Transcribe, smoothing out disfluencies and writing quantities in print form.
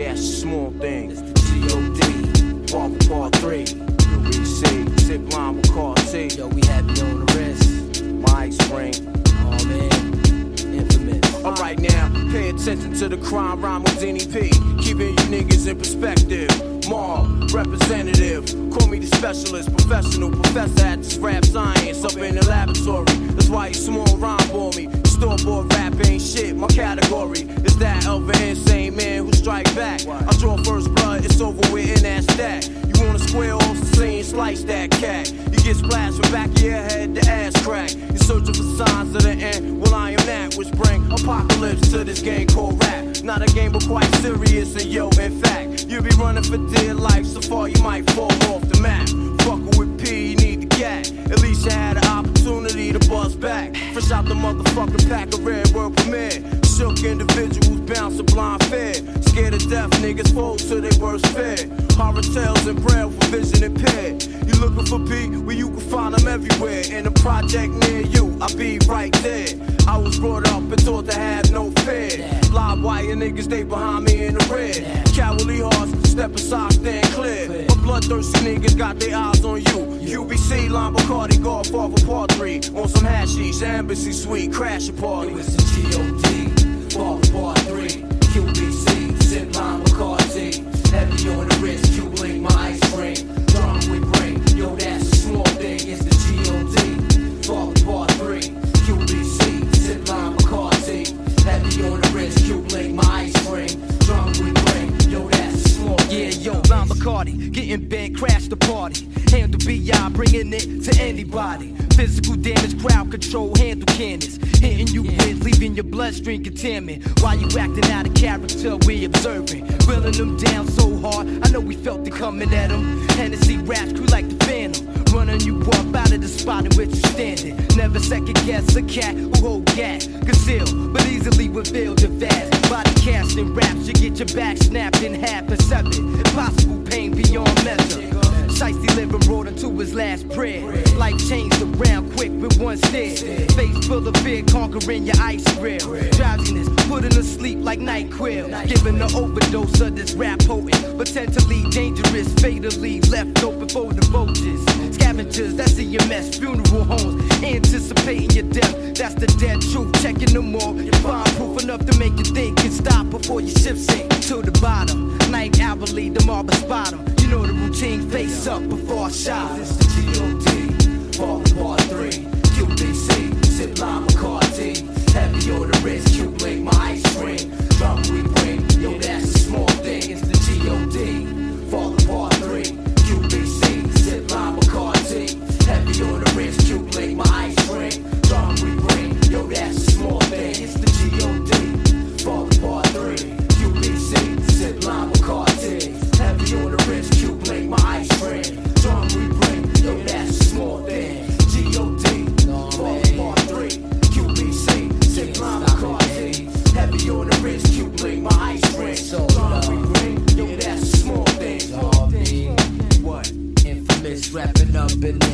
that's a small thing. It's the G.O.D. Part 3. UBC, Zip Line with Car T. Yo, we happy on the wrist. My Spring. Oh man, infamous. Alright now, pay attention to the crime rhyme with Denny P. Keeping you niggas in perspective. Mob, representative. Call me the specialist, professional professor at this rap science up in the laboratory. That's why you small rhyme for me. Store-bought rap ain't shit, my category is that of an insane man who strike back. I draw first blood, it's over with and that's that. You wanna square off the scene, slice that cat. You get splashed from back of your head to ass crack. You're searching for signs of the end, well I am that. Which bring apocalypse to this game called rap. Not a game but quite serious and yo, in fact, you'll be running for dear life so far you might fall off the map. Fucking with P, you need the gat. At least you had an opportunity to buzz back. Fresh out the motherfucking pack of Red World Premiere. Shook individuals bounce a blind fear. Scared to death, niggas fold to their worst fear. Horror tales and prayer for vision impaired. You looking for P? Well, you can find them everywhere. In a project near you, I'll be right there. I was brought up and taught to have no fear. Live wire niggas, they behind me in the red. Cowardly hearts, step aside, stand clear. But bloodthirsty niggas got their eyes on you. UBC, Line Bacardi, Godfather Part 3. On some hashish, embassy suite, crash a party. It was the G.O.D. Part 3. QBC, Zip Line Bacardi. Heavy on the wrist, Q-Link, my ice cream. Drum with brain, yo, that's a small thing. It's the G.O.D. Part 3. QBC, Zip Line Bacardi. Heavy on the wrist, Q-Link, my ice cream. Drum with brain, yo, that's a small thing. Yeah, yo, Line Bacardi, getting bent, crash the party. Handle B.I., bringing it to anybody. Physical damage, crowd control, handle cannons. Hitting you with, leaving your bloodstream contaminant. While you acting out of character, we observing. Grilling them down so hard, I know we felt it coming at them. Hennessy raps, crew like the Phantom. Running you up out of the spot in which you standing. Never second guess a cat who hold gas. Conceal, but easily revealed and vast. Body casting raps, you get your back snapped in half and severed. Impossible pain beyond measure. Shiesty living brought him to his last prayer. Life changed around quick with one stare. Face full of fear, conquering your ice grill. Drowsiness, putting to sleep like NyQuil. Giving an overdose of this rap potent. Potentially dangerous, fatally left open for the vultures. Scavengers, that's EMS, funeral homes. Anticipating your death, that's the dead truth. Checking them all, you find proof enough to make you think and stop before your ship sink to the bottom. Night hourly, the marble spot 'em. You know the routine, face up before I shot. It's the G.O.D. Part 3. QBC, Zip Line Bacardi. Heavy on the wrist, Q-Link, my ice cream. Drum we bring, yo, that's a small thing. It's the G.O.D. Part 3. QBC, Zip Line Bacardi. Heavy on the wrist, Q-Link, my ice cream. Drum we bring, yo, that's a small thing. It's the G.O.D. Part 3. QBC, Zip Line Bacardi. Heavy on the wrist, Q-Link, my ice cream. Drum we bring, yo, that's a small thing. G.O.D. Part 3. QBC, Zip Line Bacardi. Heavy on the wrist, Q-Link, my ice cream. Drum we bring, yo, that's a small thing. What? Infamous, wrapping up in